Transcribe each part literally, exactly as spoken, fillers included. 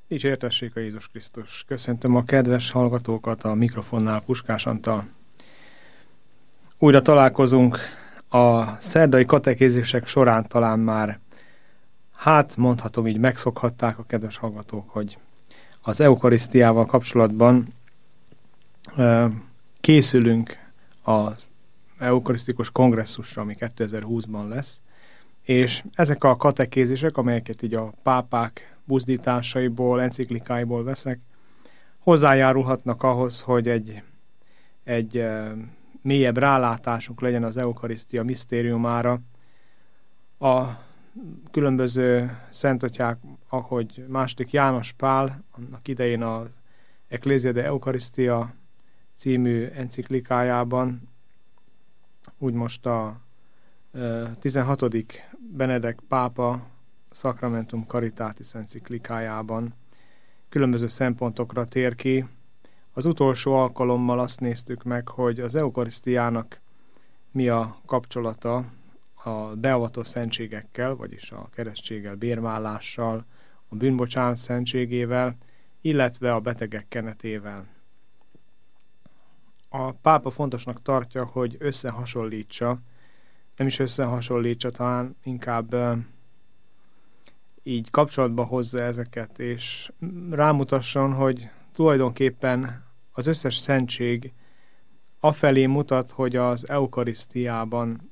Dicsértessék a Jézus Krisztus! Köszöntöm a kedves hallgatókat, a mikrofonnál Puskás Antal. Újra találkozunk a szerdai katekézisek során, talán már, hát mondhatom így, megszokhatták a kedves hallgatók, hogy az eukarisztiával kapcsolatban készülünk az eukarisztikus kongresszusra, ami kétezer-húszban lesz, és ezek a katekézisek, amelyeket így a pápák buzdításaiból, enciklikáiból veszek, hozzájárulhatnak ahhoz, hogy egy, egy mélyebb rálátásunk legyen az eukarisztia misztériumára. A különböző szentatyák, ahogy második János Pál, annak idején az Ecclesia de Eucharistia című enciklikájában, úgy most a tizenhatodik Benedek pápa Sacramentum Caritatis enciklikájában különböző szempontokra tér ki. Az utolsó alkalommal azt néztük meg, hogy az eukarisztiának mi a kapcsolata a beavató szentségekkel, vagyis a keresztséggel, bérmállással, a bűnbocsánat szentségével, illetve a betegek kenetével. A pápa fontosnak tartja, hogy összehasonlítsa, nem is összehasonlítsa, talán inkább így kapcsolatba hozza ezeket, és rámutasson, hogy tulajdonképpen az összes szentség afelé mutat, hogy az eukarisztiában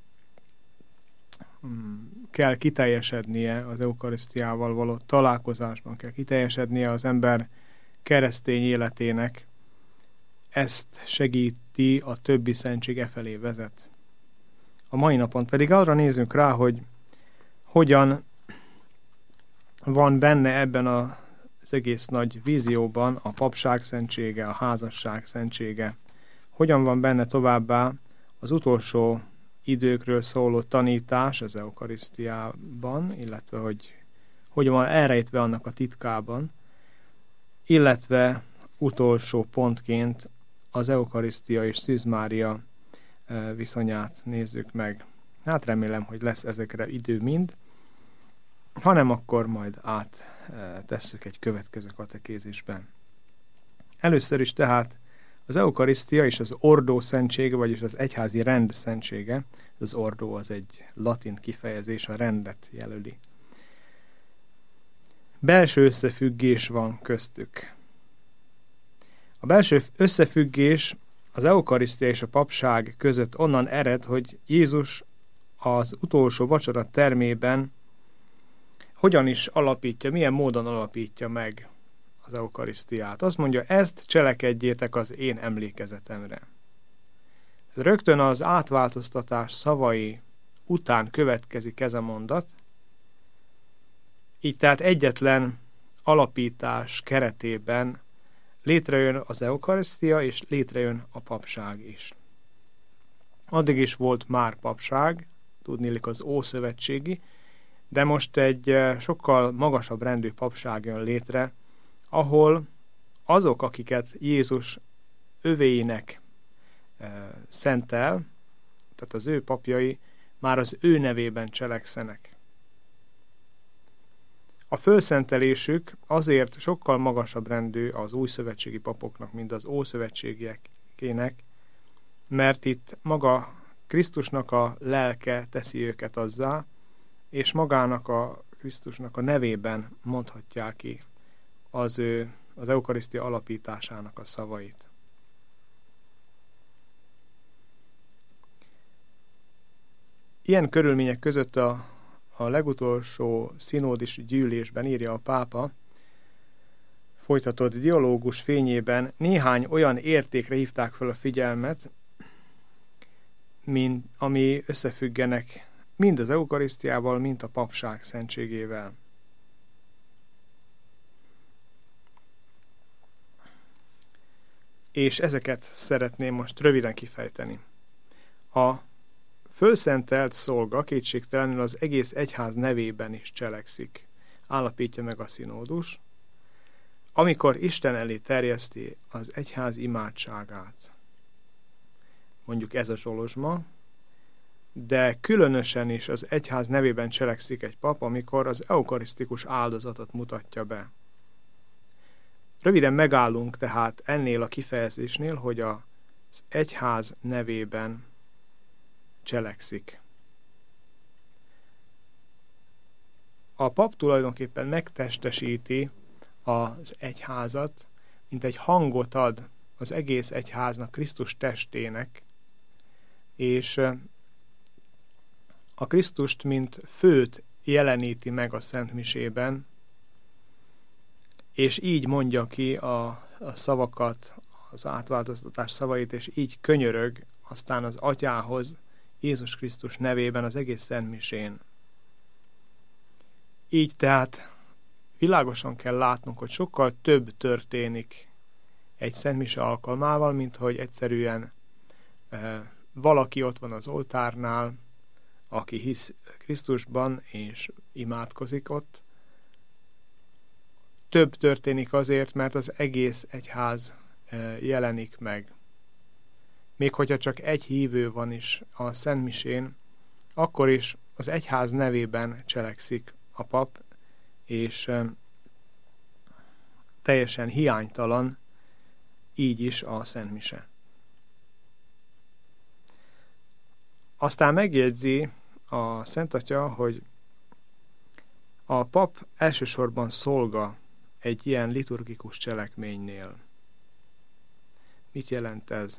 kell kiteljesednie, az eukarisztiával való találkozásban kell kiteljesednie az ember keresztény életének. Ezt segíti, a többi szentség e felé vezet. A mai napon pedig arra nézünk rá, hogy hogyan van benne ebben az egész nagy vízióban a papság szentsége, a házasság szentsége. Hogyan van benne továbbá az utolsó időkről szóló tanítás az eukarisztiában, illetve hogy hogyan van elrejtve annak a titkában, illetve utolsó pontként az eukarisztia és Szűz Mária viszonyát nézzük meg. Hát remélem, hogy lesz ezekre idő mind, hanem akkor majd áttesszük egy következő katekézisben. Először is tehát az eukarisztia és az ordó szentsége, vagyis az egyházi rend szentsége, az ordó az egy latin kifejezés, a rendet jelöli. Belső összefüggés van köztük. A belső összefüggés az eukarisztia és a papság között onnan ered, hogy Jézus az utolsó vacsora termében hogyan is alapítja, milyen módon alapítja meg az eukarisztiát. Azt mondja, ezt cselekedjétek az én emlékezetemre. Rögtön az átváltoztatás szavai után következik ez a mondat, így tehát egyetlen alapítás keretében létrejön az eukarisztia, és létrejön a papság is. Addig is volt már papság, tudniillik az ószövetségi, de most egy sokkal magasabb rendű papság jön létre, ahol azok, akiket Jézus övéinek e, szentel, tehát az ő papjai, már az ő nevében cselekszenek. A fölszentelésük azért sokkal magasabb rendű az újszövetségi papoknak, mint az ószövetségiekének, mert itt maga Krisztusnak a lelke teszi őket azzá, és magának a Krisztusnak a nevében mondhatják ki az, ő, az eukarisztia alapításának a szavait. Ilyen körülmények között a, a legutolsó szinódis gyűlésben, írja a pápa, folytatott dialógus fényében néhány olyan értékre hívták fel a figyelmet, mint, ami összefüggenek mind az eukarisztiával, mind a papság szentségével. És ezeket szeretném most röviden kifejteni. A fölszentelt szolga kétségtelenül az egész egyház nevében is cselekszik, állapítja meg a szinódus, amikor Isten elé terjeszti az egyház imádságát. Mondjuk ez a zsolozsma, de különösen is az egyház nevében cselekszik egy pap, amikor az eukarisztikus áldozatot mutatja be. Röviden megállunk tehát ennél a kifejezésnél, hogy az egyház nevében cselekszik. A pap tulajdonképpen megtestesíti az egyházat, mint egy hangot ad az egész egyháznak, Krisztus testének, és a Krisztust, mint főt jeleníti meg a szentmisében, és így mondja ki a, a szavakat, az átváltoztatás szavait, és így könyörög aztán az Atyához Jézus Krisztus nevében az egész szentmisén. Így tehát világosan kell látnunk, hogy sokkal több történik egy szentmise alkalmával, mint hogy egyszerűen e, valaki ott van az oltárnál, aki hisz Krisztusban és imádkozik ott. Több történik azért, mert az egész egyház e, jelenik meg. Még hogyha csak egy hívő van is a szentmisén, akkor is az egyház nevében cselekszik a pap, és e, teljesen hiánytalan így is a szentmise. Aztán megjegyzi a Szent Atya, hogy a pap elsősorban szolga egy ilyen liturgikus cselekménynél. Mit jelent ez?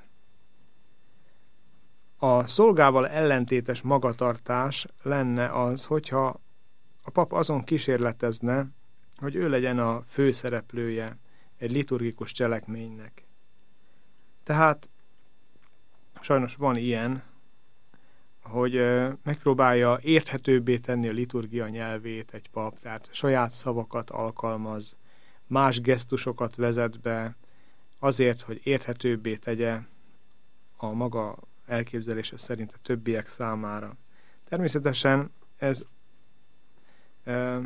A szolgával ellentétes magatartás lenne az, hogyha a pap azon kísérletezne, hogy ő legyen a főszereplője egy liturgikus cselekménynek. Tehát sajnos van ilyen, hogy megpróbálja érthetőbbé tenni a liturgia nyelvét egy pap, tehát saját szavakat alkalmaz, más gesztusokat vezet be, azért, hogy érthetőbbé tegye a maga elképzelése szerint a többiek számára. Természetesen ez e,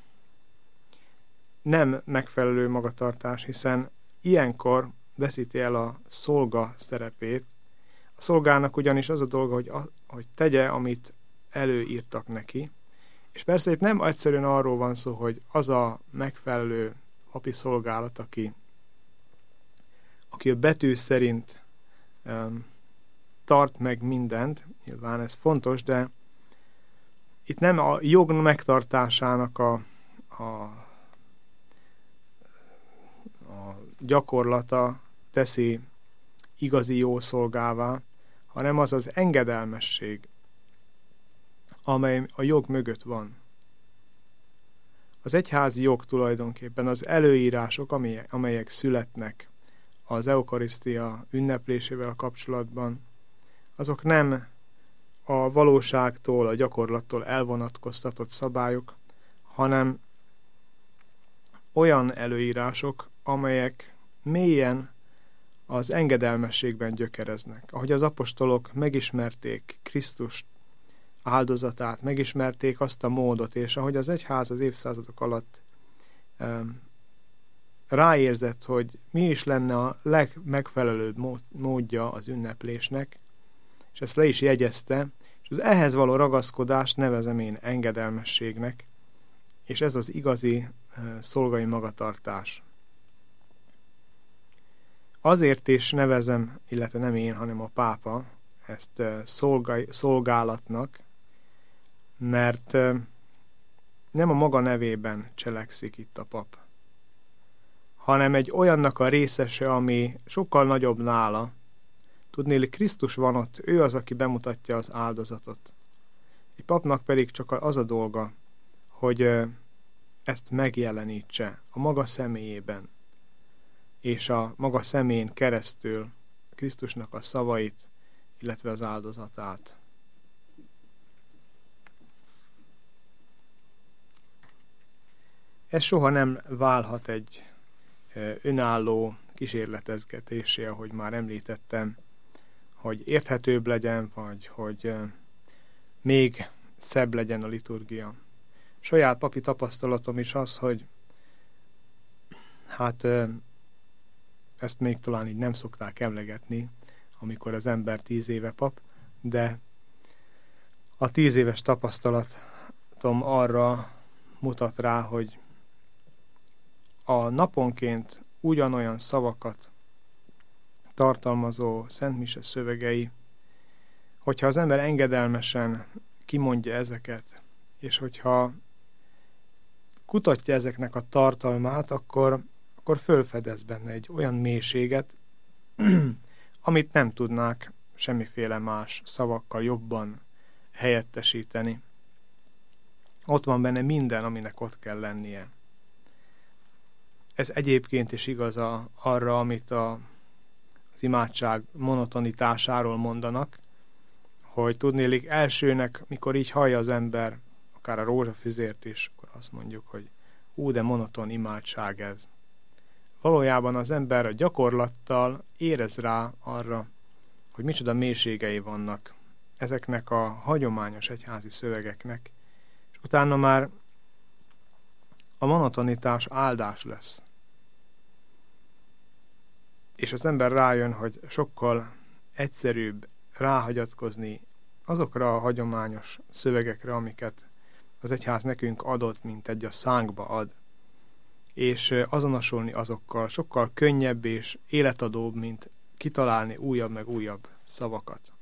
nem megfelelő magatartás, hiszen ilyenkor veszíti el a szolga szerepét. A szolgának ugyanis az a dolga, hogy, a, hogy tegye, amit előírtak neki. És persze itt nem egyszerűen arról van szó, hogy az a megfelelő papi szolgálat, aki, aki a betű szerint um, tart meg mindent, nyilván ez fontos, de itt nem a jog megtartásának a, a, a gyakorlata teszi igazi jó szolgává, hanem az az engedelmesség, amely a jog mögött van. Az egyházi jog tulajdonképpen az előírások, amelyek, amelyek születnek az eukarisztia ünneplésével kapcsolatban, azok nem a valóságtól, a gyakorlattól elvonatkoztatott szabályok, hanem olyan előírások, amelyek mélyen az engedelmességben gyökereznek. Ahogy az apostolok megismerték Krisztus áldozatát, megismerték azt a módot, és ahogy az egyház az évszázadok alatt um, ráérzett, hogy mi is lenne a legmegfelelőbb módja az ünneplésnek, és ezt le is jegyezte, és az ehhez való ragaszkodást nevezem én engedelmességnek, és ez az igazi uh, szolgai magatartás. Azért is nevezem, illetve nem én, hanem a pápa ezt uh, szolgai, szolgálatnak, mert uh, nem a maga nevében cselekszik itt a pap, hanem egy olyannak a részese, ami sokkal nagyobb nála. Tudnéli, Krisztus van ott, ő az, aki bemutatja az áldozatot. Egy papnak pedig csak az a dolga, hogy uh, ezt megjelenítse a maga személyében, és a maga szemén keresztül Krisztusnak a szavait, illetve az áldozatát. Ez soha nem válhat egy önálló kísérletezgetésé, ahogy már említettem, hogy érthetőbb legyen, vagy hogy még szebb legyen a liturgia. Saját papi tapasztalatom is az, hogy hát ezt még talán így nem szokták emlegetni, amikor az ember tíz éve pap, de a tíz éves tapasztalatom arra mutat rá, hogy a naponként ugyanolyan szavakat tartalmazó szentmise szövegei, hogyha az ember engedelmesen kimondja ezeket, és hogyha kutatja ezeknek a tartalmát, akkor, akkor fölfedez benne egy olyan mélységet, amit nem tudnák semmiféle más szavakkal jobban helyettesíteni. Ott van benne minden, aminek ott kell lennie. Ez egyébként is igaz a, arra, amit a, az imádság monotonitásáról mondanak, hogy tudnélik elsőnek, mikor így hallja az ember, akár a rózsafüzért is, akkor azt mondjuk, hogy ú, de monoton imádság ez. Valójában az ember a gyakorlattal érez rá arra, hogy micsoda mélységei vannak ezeknek a hagyományos egyházi szövegeknek, és utána már a monotonitás áldás lesz. És az ember rájön, hogy sokkal egyszerűbb ráhagyatkozni azokra a hagyományos szövegekre, amiket az egyház nekünk adott, mint egy a szánkba ad, és azonosulni azokkal sokkal könnyebb és életadóbb, mint kitalálni újabb meg újabb szavakat.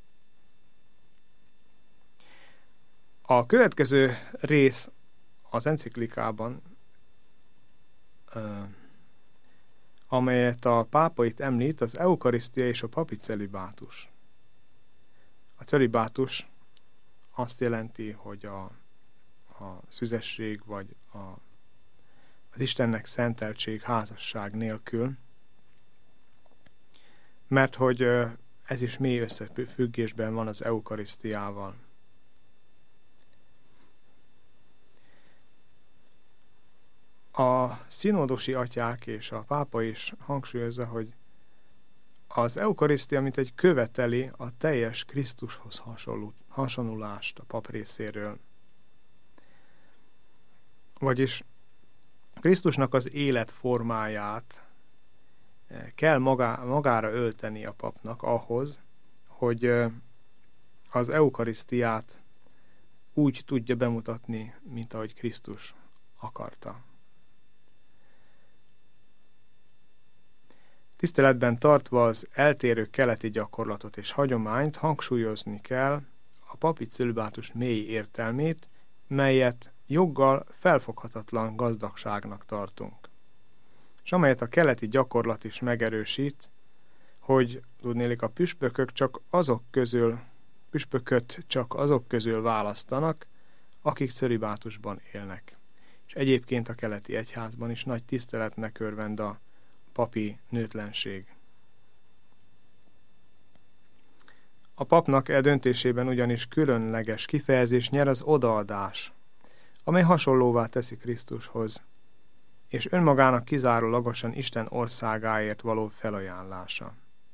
A következő rész az enciklikában, amelyet a pápa itt említ, az eukarisztia és a papi celibátus. A celibátus azt jelenti, hogy a, a szüzesség vagy a, az Istennek szenteltség házasság nélkül, mert hogy ez is mély összefüggésben van az eukarisztiával. A színódosi atyák és a pápa is hangsúlyozza, hogy az eukarisztia mint egy követeli a teljes Krisztushoz hasonlulást a pap részéről. Vagyis Krisztusnak az életformáját kell magá, magára ölteni a papnak ahhoz, hogy az eukarisztiát úgy tudja bemutatni, mint ahogy Krisztus akarta. Tiszteletben tartva az eltérő keleti gyakorlatot és hagyományt hangsúlyozni kell a papi celibátus mély értelmét, melyet joggal felfoghatatlan gazdagságnak tartunk, és amelyet a keleti gyakorlat is megerősít, hogy tudnélik a püspökök csak azok közül, püspököt csak azok közül választanak, akik celibátusban élnek. És egyébként a keleti egyházban is nagy tiszteletnek örvend a papi nőtlenség. A papnak e döntésében ugyanis különleges kifejezés nyer az odaadás, amely hasonlóvá teszi Krisztushoz, és önmagának kizárólagosan Isten országáért való felajánlása.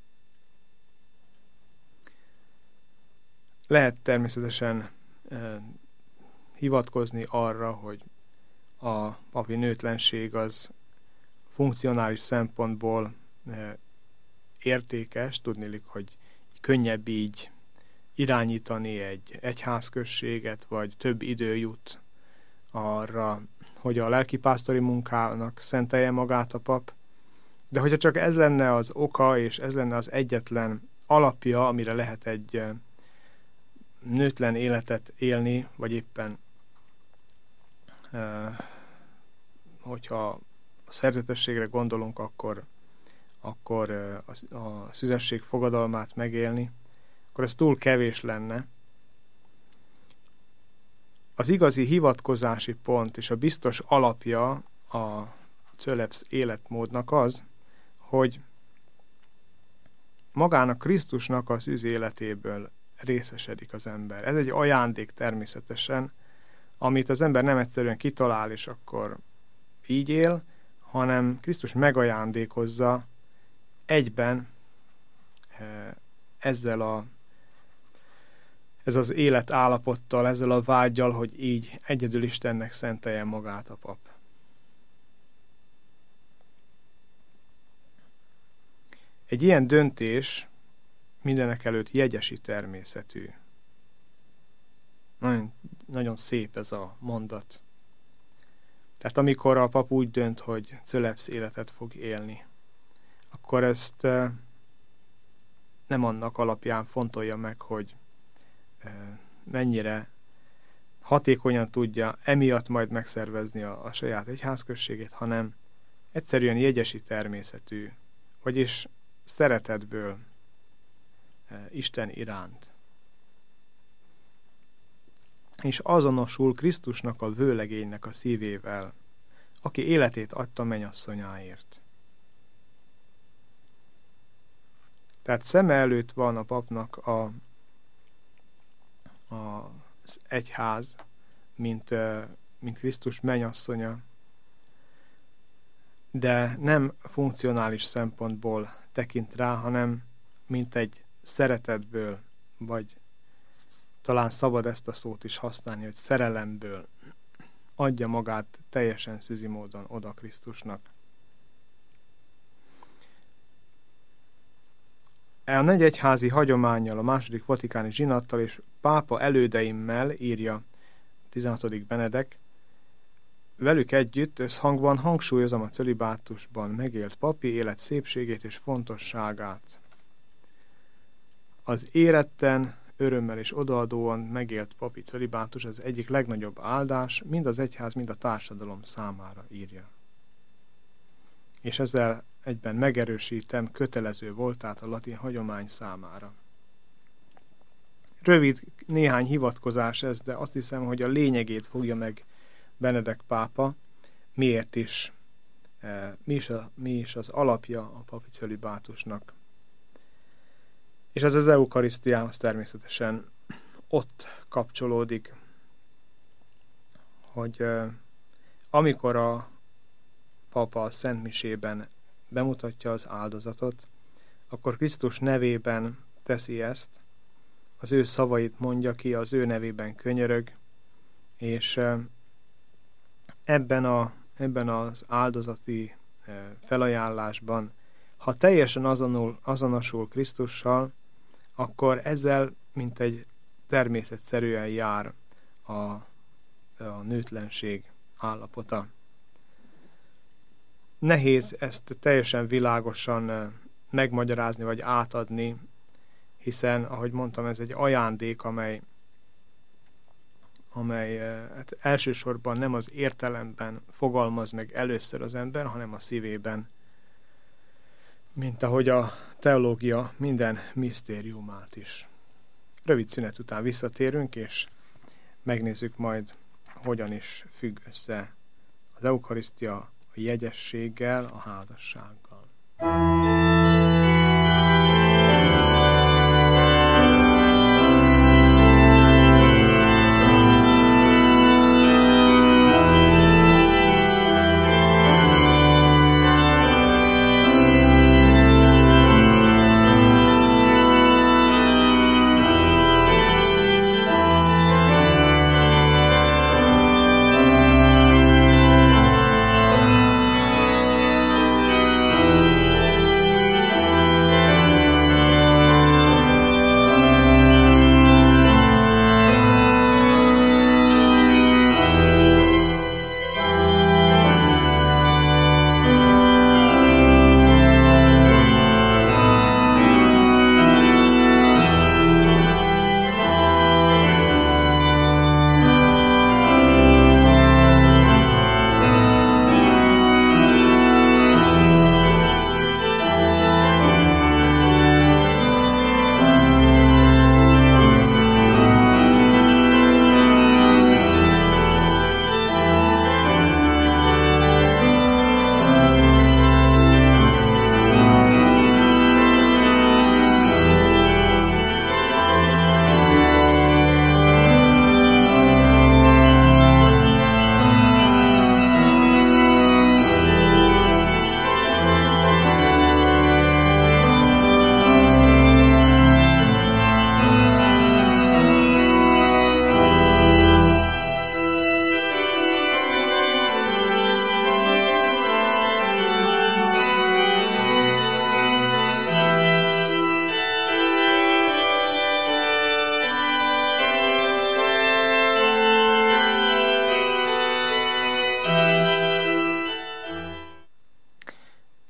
Lehet természetesen eh, hivatkozni arra, hogy a papi nőtlenség az funkcionális szempontból eh, értékes, tudnilik, hogy könnyebb így irányítani egy egyházközséget, vagy több idő jut arra, hogy a lelkipásztori munkának szentelje magát a pap. De hogyha csak ez lenne az oka, és ez lenne az egyetlen alapja, amire lehet egy nőtlen életet élni, vagy éppen, hogyha a szerzetességre gondolunk, akkor, akkor a szüzesség fogadalmát megélni, akkor ez túl kevés lenne. Az igazi hivatkozási pont és a biztos alapja a cölepsz életmódnak az, hogy magának Krisztusnak az üz életéből részesedik az ember. Ez egy ajándék természetesen, amit az ember nem egyszerűen kitalál, és akkor így él, hanem Krisztus megajándékozza egyben ezzel a ez az életállapottal, ezzel a vággyal, hogy így egyedül Istennek szentelje magát a pap. Egy ilyen döntés mindenek előtt jegyesi természetű. Nagyon, nagyon szép ez a mondat. Tehát amikor a pap úgy dönt, hogy cölepsz életet fog élni, akkor ezt nem annak alapján fontolja meg, hogy mennyire hatékonyan tudja emiatt majd megszervezni a, a saját egyházközségét, hanem egyszerűen jegyesi természetű, vagyis szeretetből Isten iránt. És azonosul Krisztusnak a vőlegénynek a szívével, aki életét adta mennyasszonyáért. Tehát szeme előtt van a papnak a, a, az egyház, mint, mint Krisztus mennyasszonya, de nem funkcionális szempontból tekint rá, hanem mint egy szeretetből, vagy talán szabad ezt a szót is használni, hogy szerelemből adja magát teljesen szűzi módon oda Krisztusnak. A negyegyházi hagyománnyal, a második vatikáni zsinattal és pápa elődeimmel, írja tizenhatodik Benedek, velük együtt összhangban hangsúlyozom a cölibátusban megélt papi élet szépségét és fontosságát. Az éretten, örömmel és odaadóan megélt papi cölibátus az egyik legnagyobb áldás, mind az egyház, mind a társadalom számára, írja. És ezzel egyben megerősítem, kötelező voltát a latin hagyomány számára. Rövid néhány hivatkozás ez, de azt hiszem, hogy a lényegét fogja meg Benedek pápa, miért is, mi is, a, mi is az alapja a papi cölibátusnak. És ez az eukarisztiához természetesen ott kapcsolódik, hogy amikor a pápa a Szent Misében bemutatja az áldozatot, akkor Krisztus nevében teszi ezt, az ő szavait mondja ki, az ő nevében könyörög, és ebben, a, ebben az áldozati felajánlásban, ha teljesen azonul, azonosul Krisztussal, akkor ezzel mint egy természetszerűen jár a, a nőtlenség állapota. Nehéz ezt teljesen világosan megmagyarázni vagy átadni, hiszen, ahogy mondtam, ez egy ajándék, amely, amely hát elsősorban nem az értelemben fogalmaz meg először az ember, hanem a szívében, mint ahogy a teológia minden misztériumát is. Rövid szünet után visszatérünk, és megnézzük majd, hogyan is függ össze az eukarisztia a jegyességgel, a házassággal.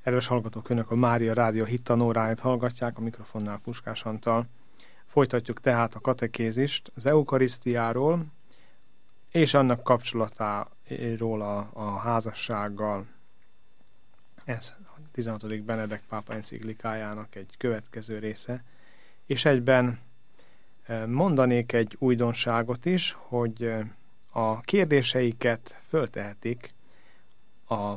Kedves hallgatók, önök a Mária Rádió hittanóráját hallgatják, a mikrofonnál Puskás Antal. Folytatjuk tehát a katekézist az eukarisztiáról és annak kapcsolatáról a, a házassággal. Ez a tizenhatodik Benedek pápa enciklikájának egy következő része. És egyben mondanék egy újdonságot is, hogy a kérdéseiket föltehetik a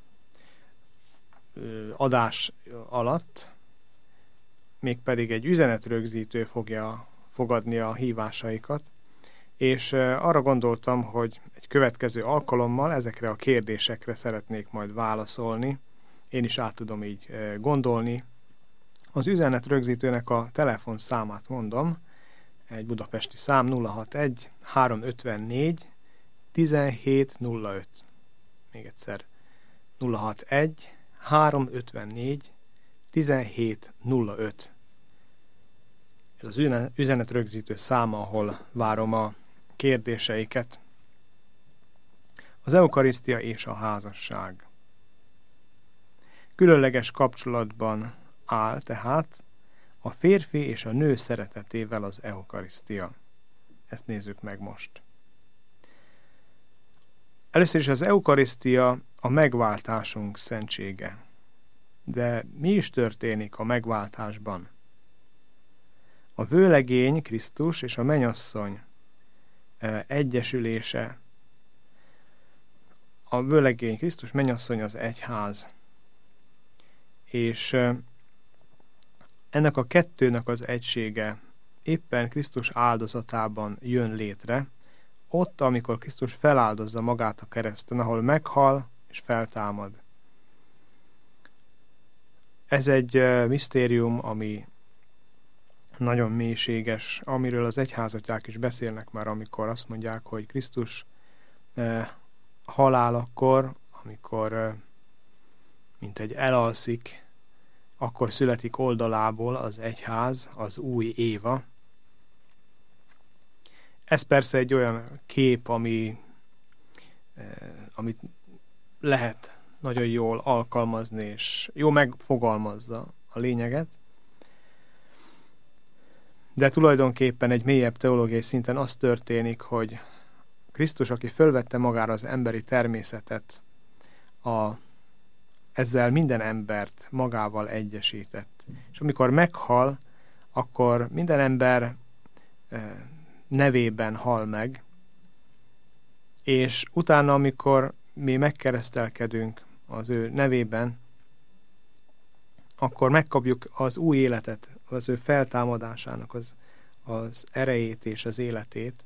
adás alatt, mégpedig egy üzenetrögzítő fogja fogadni a hívásaikat, és arra gondoltam, hogy egy következő alkalommal ezekre a kérdésekre szeretnék majd válaszolni. Én is át tudom így gondolni. Az üzenetrögzítőnek a telefonszámát mondom, egy budapesti szám nulla hatvanegy háromszázötvennégy tizenhét nulla öt. Még egyszer nulla hatvanegy háromszázötvennégy tizenhét nulla öt. Ez az üzenetrögzítő száma, ahol várom a kérdéseiket. Az eukarisztia és a házasság. Különleges kapcsolatban áll tehát a férfi és a nő szeretetével az eukarisztia. Ezt nézzük meg most. Először is az eukarisztia a megváltásunk szentsége. De mi is történik a megváltásban? A vőlegény Krisztus és a mennyasszony egyesülése. A vőlegény Krisztus, mennyasszony az egyház. És ennek a kettőnek az egysége éppen Krisztus áldozatában jön létre, ott, amikor Krisztus feláldozza magát a kereszten, ahol meghal és feltámad. Ez egy misztérium, ami nagyon mélységes, amiről az egyházatyák is beszélnek már, amikor azt mondják, hogy Krisztus eh, halálakor, amikor eh, mint egy elalszik, akkor születik oldalából az egyház, az új Éva. Ez persze egy olyan kép, ami, eh, amit lehet nagyon jól alkalmazni, és jó megfogalmazza a lényeget. De tulajdonképpen egy mélyebb teológiai szinten az történik, hogy Krisztus, aki fölvette magára az emberi természetet, a, ezzel minden embert magával egyesített. És amikor meghal, akkor minden ember nevében hal meg, és utána, amikor mi megkeresztelkedünk az ő nevében, akkor megkapjuk az új életet, az ő feltámadásának az, az erejét és az életét.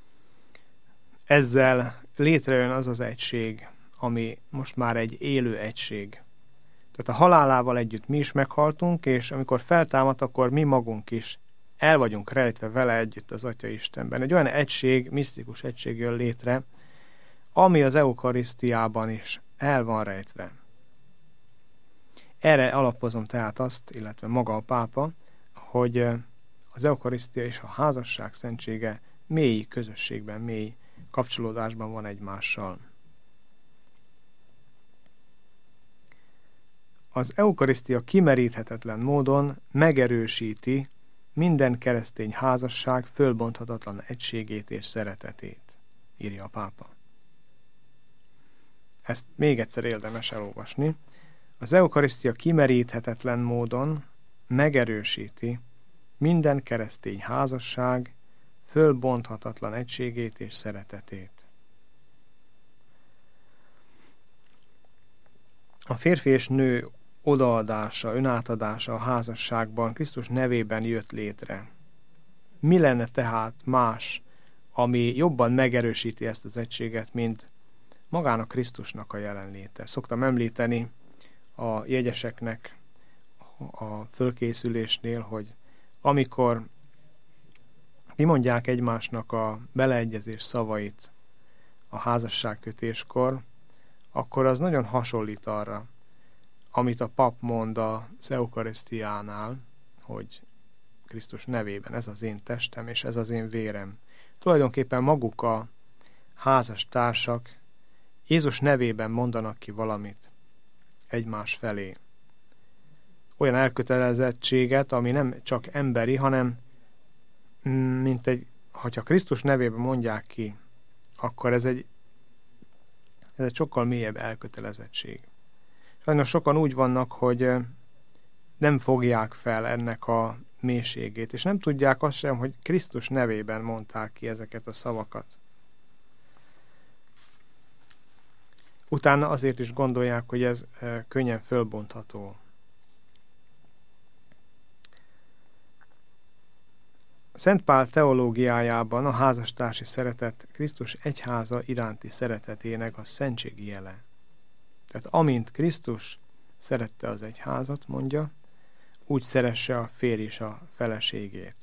Ezzel létrejön az az egység, ami most már egy élő egység. Tehát a halálával együtt mi is meghaltunk, és amikor feltámad, akkor mi magunk is el vagyunk rejtve vele együtt az Atya Istenben. Egy olyan egység, misztikus egység jön létre, ami az eukarisztiában is el van rejtve. Erre alapozom tehát azt, illetve maga a pápa, hogy az eukarisztia és a házasság szentsége mély közösségben, mély kapcsolódásban van egymással. Az eukarisztia kimeríthetetlen módon megerősíti minden keresztény házasság fölbonthatatlan egységét és szeretetét, írja a pápa. Ezt még egyszer érdemes elolvasni. Az eukarisztia kimeríthetetlen módon megerősíti minden keresztény házasság fölbonthatatlan egységét és szeretetét. A férfi és nő odaadása, önátadása a házasságban Krisztus nevében jött létre. Mi lenne tehát más, ami jobban megerősíti ezt az egységet, mint magának Krisztusnak a jelenléte? Szoktam említeni a jegyeseknek a fölkészülésnél, hogy amikor kimondják egymásnak a beleegyezés szavait a házasságkötéskor, akkor az nagyon hasonlít arra, amit a pap mond az eukarisztiánál, hogy Krisztus nevében ez az én testem és ez az én vérem. Tulajdonképpen maguk a házastársak Jézus nevében mondanak ki valamit egymás felé. olyan elkötelezettséget, ami nem csak emberi, hanem mint egy, hogyha Krisztus nevében mondják ki, akkor ez egy, ez egy sokkal mélyebb elkötelezettség. Sajnos sokan úgy vannak, hogy nem fogják fel ennek a mélységét, és nem tudják azt sem, hogy Krisztus nevében mondták ki ezeket a szavakat. Utána azért is gondolják, hogy ez könnyen fölbontható. Szent Pál teológiájában a házastársi szeretet Krisztus egyháza iránti szeretetének a szentségi jele. Tehát amint Krisztus szerette az egyházat, mondja, úgy szeresse a férj is a feleségét.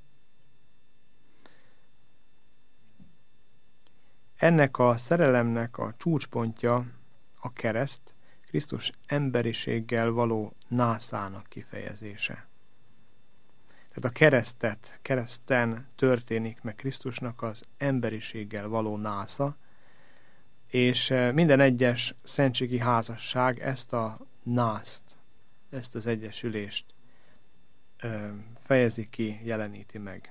Ennek a szerelemnek a csúcspontja a kereszt, Krisztus emberiséggel való nászának kifejezése. Tehát a keresztet, kereszten történik meg Krisztusnak az emberiséggel való násza, és minden egyes szentségi házasság ezt a nászt, ezt az egyesülést fejezi ki, jeleníti meg.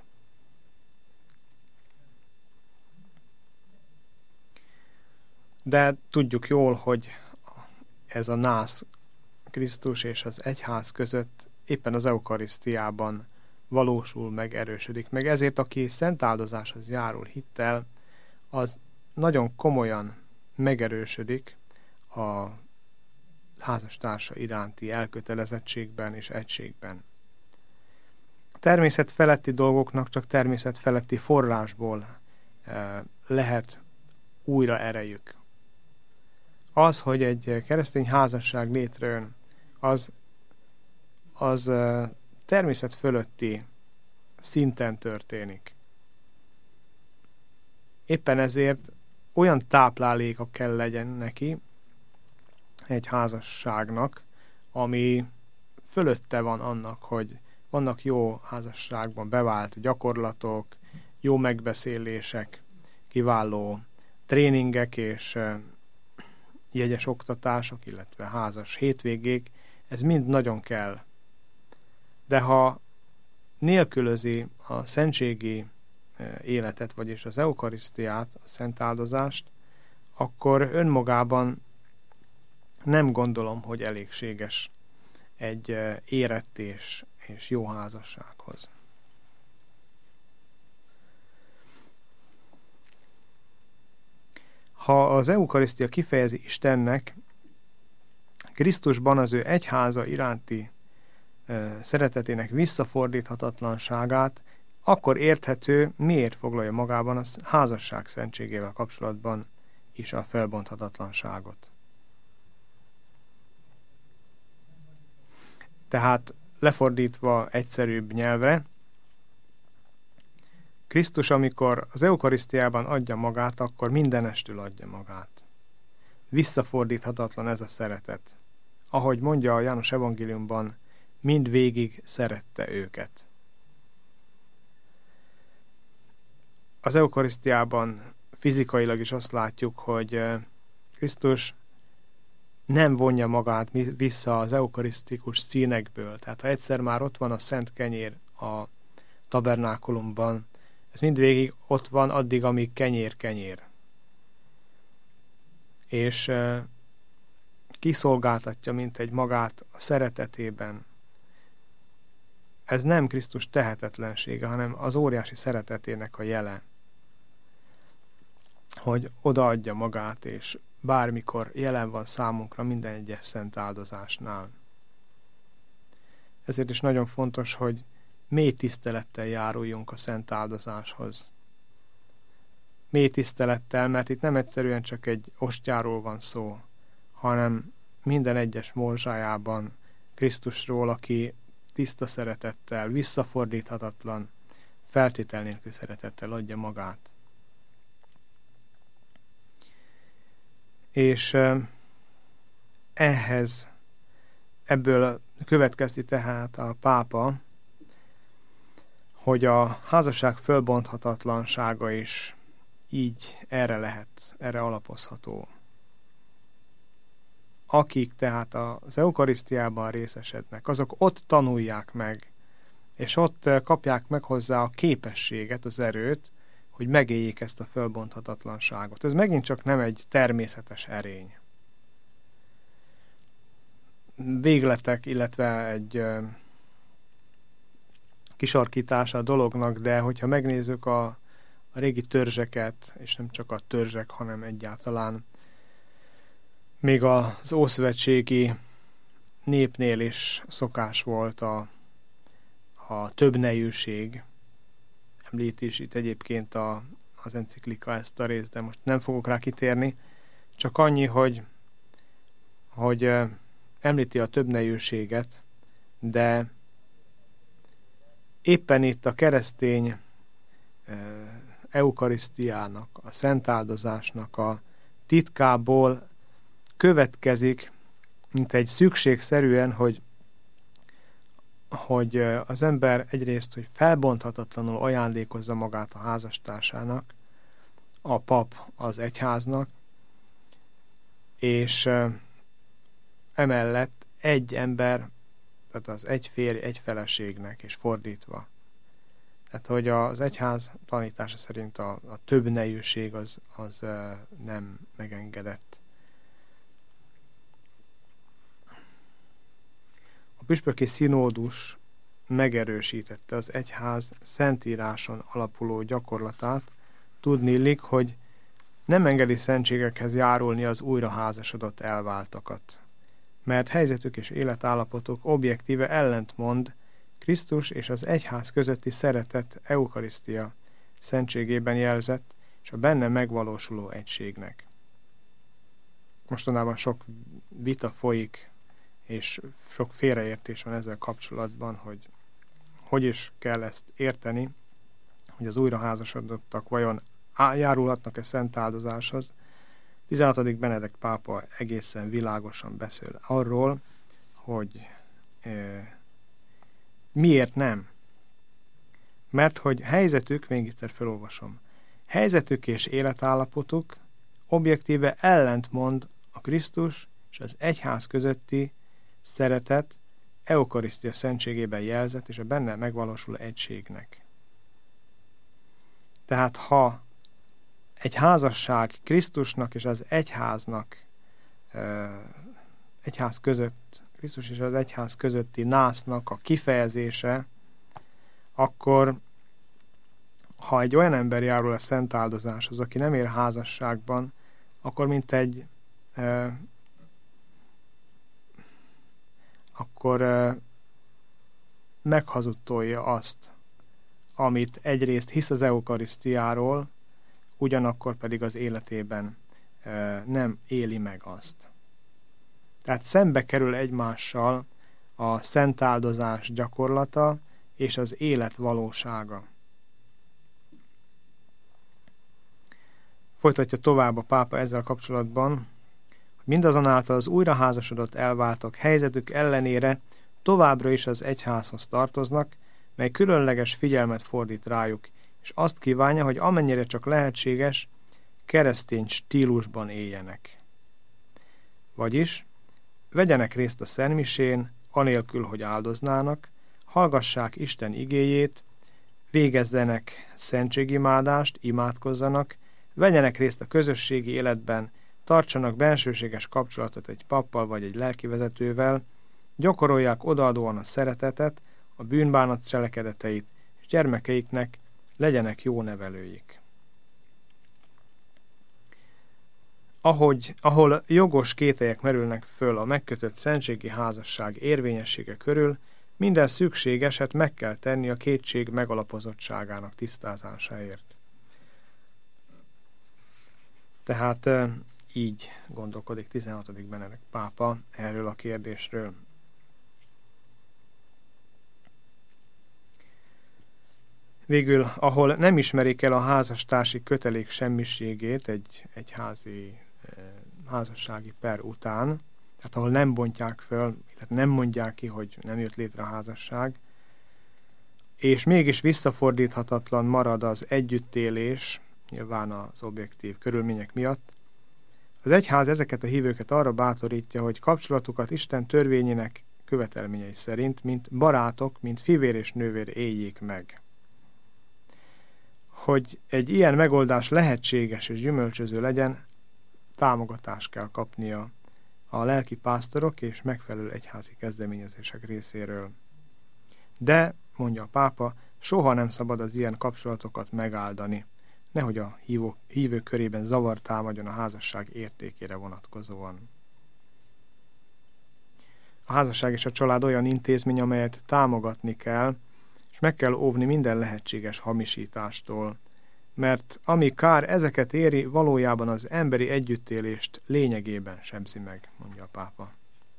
De tudjuk jól, hogy ez a nász Krisztus és az egyház között éppen az eukarisztiában valósul meg, erősödik meg. Ezért aki szent áldozáshoz járul hittel, az nagyon komolyan megerősödik a házastársa iránti elkötelezettségben és egységben. A természet feletti dolgoknak csak természet feletti forrásból eh, lehet újra erejük. Az, hogy egy keresztény házasság létrejön, az, az eh, természet fölötti szinten történik. Éppen ezért olyan tápláléka kell legyen neki egy házasságnak, ami fölötte van annak, hogy vannak jó házasságban bevált gyakorlatok, jó megbeszélések, kiváló tréningek és jegyes oktatások, illetve házas hétvégék, ez mind nagyon kell. De ha nélkülözi a szentségi életet, vagyis az eukarisztiát, a szent áldozást, akkor önmagában nem gondolom, hogy elégséges egy érett és, és jó házassághoz. Ha az eukarisztia kifejezi Istennek Krisztusban az ő egyháza iránti szeretetének visszafordíthatatlanságát, akkor érthető, miért foglalja magában a házasság szentségével kapcsolatban is a felbonthatatlanságot. Tehát lefordítva egyszerűbb nyelvre, Krisztus, amikor az eukarisztiában adja magát, akkor mindenestül adja magát. Visszafordíthatatlan ez a szeretet. Ahogy mondja a János evangéliumban, mindvégig szerette őket. Az eukarisztiában fizikailag is azt látjuk, hogy Krisztus nem vonja magát vissza az eukarisztikus színekből. Tehát ha egyszer már ott van a szent kenyér a tabernákulumban, ez mindvégig ott van addig, amíg kenyér-kenyér. És kiszolgáltatja mint egy magát a szeretetében. Ez nem Krisztus tehetetlensége, hanem az óriási szeretetének a jele. Hogy odaadja magát, és bármikor jelen van számunkra minden egyes szent áldozásnál. Ezért is nagyon fontos, hogy mély tisztelettel járuljunk a szent áldozáshoz. Mély tisztelettel, mert itt nem egyszerűen csak egy ostjáról van szó, hanem minden egyes morzsájában Krisztusról, aki tiszta szeretettel, visszafordíthatatlan, feltétel nélkül szeretettel adja magát. És ehhez, ebből következti tehát a pápa, hogy a házasság fölbonthatatlansága is így erre lehet, erre alapozható. akik tehát az eukarisztiában részesednek, azok ott tanulják meg, és ott kapják meg hozzá a képességet, az erőt, hogy megéljék ezt a fölbonthatatlanságot. Ez megint csak nem egy természetes erény. Végletek, illetve egy kisarkítása a dolognak, de hogyha megnézzük a, a régi törzseket, és nem csak a törzsek, hanem egyáltalán még az ószövetségi népnél is szokás volt a, a többnejűség. Említ is itt egyébként a, az enciklika ezt a részt, de most nem fogok rá kitérni. Csak annyi, hogy, hogy említi a többnejűséget, de éppen itt a keresztény eukarisztiának, a szentáldozásnak a titkából következik, mint egy szükségszerűen, hogy, hogy az ember egyrészt, hogy felbonthatatlanul ajándékozza magát a házastársának, a pap az egyháznak, és emellett egy ember, tehát az egy férj, egy feleségnek, és fordítva. Tehát, hogy az egyház tanítása szerint a, a többnejűség az, az nem megengedett. A püspöki színódus megerősítette az egyház szentíráson alapuló gyakorlatát. Tudniillik, hogy nem engedi szentségekhez járulni az újra házasodott elváltakat, mert helyzetük és életállapotok objektíve ellentmond Krisztus és az egyház közötti szeretet eukarisztia szentségében jelzett és a benne megvalósuló egységnek. Mostanában sok vita folyik, és sok félreértés van ezzel kapcsolatban, hogy hogy is kell ezt érteni, hogy az újraházasodottak vajon járulhatnak-e szent áldozáshoz. tizenhatodik Benedek pápa egészen világosan beszél arról, hogy e, miért nem. Mert hogy helyzetük, még egyszer felolvasom, helyzetük és életállapotuk objektíve ellentmond a Krisztus és az egyház közötti szeretet eukarisztia szentségében jelzett és a benne megvalósuló egységnek. Tehát ha egy házasság Krisztusnak és az egyháznak egyház között, Krisztus és az egyház közötti násznak a kifejezése, akkor ha egy olyan ember járul a szent áldozáshoz, aki nem él házasságban, akkor mint egy eh, akkor eh, meghazudtolja azt, amit egyrészt hisz az eukarisztiáról, ugyanakkor pedig az életében eh, nem éli meg azt. Tehát szembe kerül egymással a szent áldozás gyakorlata és az élet valósága. Folytatja tovább a pápa ezzel kapcsolatban, hogy mindazonáltal az újraházasodott elváltak helyzetük ellenére továbbra is az egyházhoz tartoznak, mely különleges figyelmet fordít rájuk, és azt kívánja, hogy amennyire csak lehetséges, keresztény stílusban éljenek. Vagyis vegyenek részt a szentmisén, anélkül, hogy áldoznának, hallgassák Isten igéjét, végezzenek szentségimádást, imádkozzanak, vegyenek részt a közösségi életben, tartsanak bensőséges kapcsolatot egy pappal vagy egy lelkivezetővel, gyakorolják odaadóan a szeretetet, a bűnbánat cselekedeteit, és gyermekeiknek legyenek jó nevelőik. Ahogy, ahol jogos kételyek merülnek föl a megkötött szentségi házasság érvényessége körül, minden szükségeset meg kell tenni a kétség megalapozottságának tisztázásáért. Tehát így gondolkodik tizenhatodik Benedek pápa erről a kérdésről. Végül, ahol nem ismerik el a házastársi kötelék semmiségét egy, egy házi, házassági per után, tehát ahol nem bontják föl, illetve nem mondják ki, hogy nem jött létre a házasság, és mégis visszafordíthatatlan marad az együttélés, nyilván az objektív körülmények miatt, Az egyház ezeket a hívőket arra bátorítja, hogy kapcsolatukat Isten törvényének követelményei szerint, mint barátok, mint fivér és nővér éljék meg. Hogy egy ilyen megoldás lehetséges és gyümölcsöző legyen, támogatást kell kapnia a lelki pásztorok és megfelelő egyházi kezdeményezések részéről. De, mondja a pápa, soha nem szabad az ilyen kapcsolatokat megáldani, nehogy a hívó, hívők körében zavar támadjon a házasság értékére vonatkozóan. A házasság és a család olyan intézmény, amelyet támogatni kell, és meg kell óvni minden lehetséges hamisítástól, mert ami kár ezeket éri, valójában az emberi együttélést lényegében sebzi meg, mondja a pápa.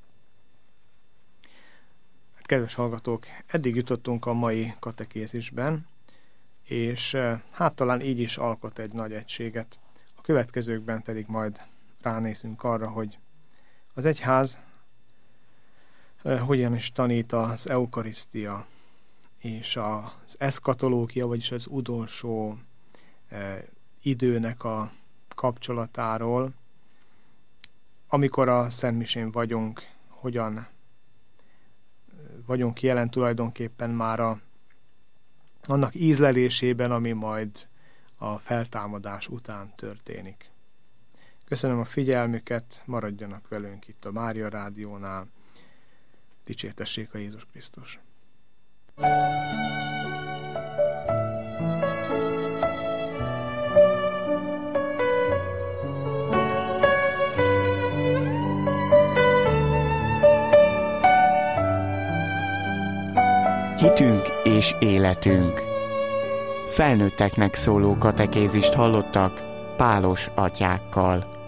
Hát, kedves hallgatók, eddig jutottunk a mai katekézisben, és hát talán így is alkot egy nagy egységet. A következőkben pedig majd ránézünk arra, hogy az egyház hogyan is tanít az eukarisztia és az eszkatológia, vagyis az utolsó időnek a kapcsolatáról, amikor a Szentmisén vagyunk, hogyan vagyunk jelen tulajdonképpen már a, annak ízlelésében, ami majd a feltámadás után történik. Köszönöm a figyelmüket, maradjanak velünk itt a Mária Rádiónál. Dicsértessék a Jézus Krisztus! Hitünk és életünk. Felnőtteknek szóló katekézist hallottak Pálos atyákkal.